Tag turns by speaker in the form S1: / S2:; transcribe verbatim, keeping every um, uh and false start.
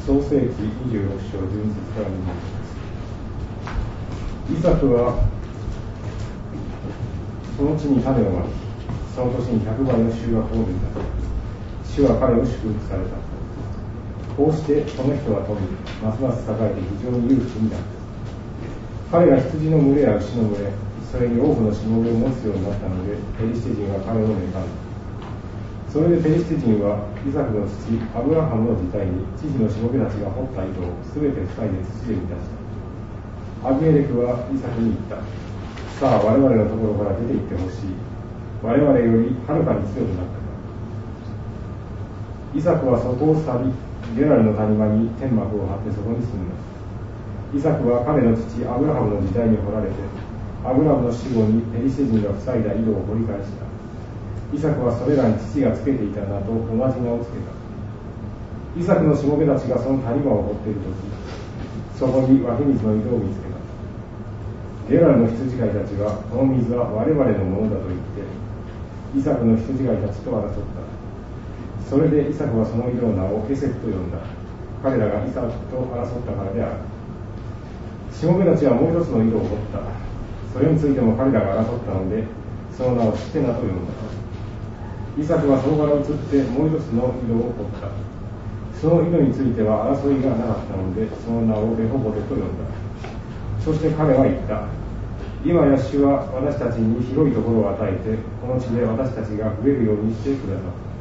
S1: 創世記にじゅうろく章じゅうに節からにじゅう節。イサクはその地に種をまき、その年に百倍の収穫を得た。主は彼を祝福された。こうしてその人は富み、ますます栄えて非常に裕福になった。彼が羊の群れや牛の群れ、それに多くのしもべを持つようになったので、ペリシテ人は彼を妬んだ。それでペリシテ人はイサクの父アブラハムの時代に知事のしもべたちが掘った井戸をすべて塞いで土で満たした。アビメレクはイサクに言った。さあ我々のところから出て行ってほしい。我々よりはるかに強くなったから。イサクはそこを去り、ゲラルの谷間に天幕を張ってそこに住んだ。イサクは彼の父アブラハムの時代に掘られて、アブラハムの死後にペリシテ人が塞いだ井戸を掘り返した。イサクはそれらに父がつけていた名と同じ名をつけた。イサクのしもべたちがその谷間を掘っているとき、そこに湧き水の井戸を見つけた。ゲラルの羊飼いたちはこの水は我々のものだと言ってイサクの羊飼いたちと争った。それでイサクはその井戸の名をエセクと呼んだ。彼らがイサクと争ったからである。しもべたちはもう一つの井戸を掘った。それについても彼らが争ったので、その名をシテナと呼んだ。イサクはそこから移ってもう一つの井戸を掘った。その井戸については争いがなかったので、その名をレホボテと呼んだ。そして彼は言った。今や主は私たちに広いところを与えて、この地で私たちが増えるようにしてくださった。